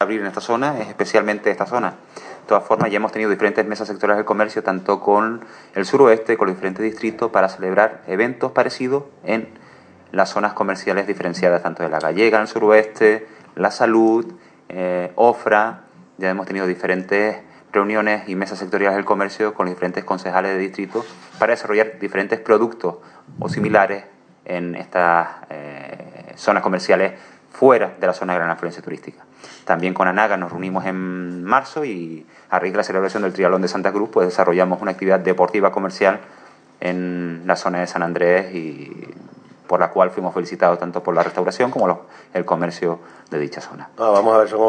abrir en esta zona es especialmente esta zona. De todas formas, ya hemos tenido diferentes mesas sectoriales del comercio, tanto con el suroeste, con los diferentes distritos, para celebrar eventos parecidos en las zonas comerciales diferenciadas, tanto de La Gallega en el suroeste, La Salud, Ofra. Ya hemos tenido diferentes reuniones y mesas sectoriales del comercio con los diferentes concejales de distrito para desarrollar diferentes productos o similares en estas zonas comerciales fuera de la zona de gran afluencia turística. También con ANAGA nos reunimos en marzo y a raíz de la celebración del Triatlón de Santa Cruz, pues desarrollamos una actividad deportiva comercial en la zona de San Andrés, y por la cual fuimos felicitados tanto por la restauración como el comercio de dicha zona. Vamos a ver, somos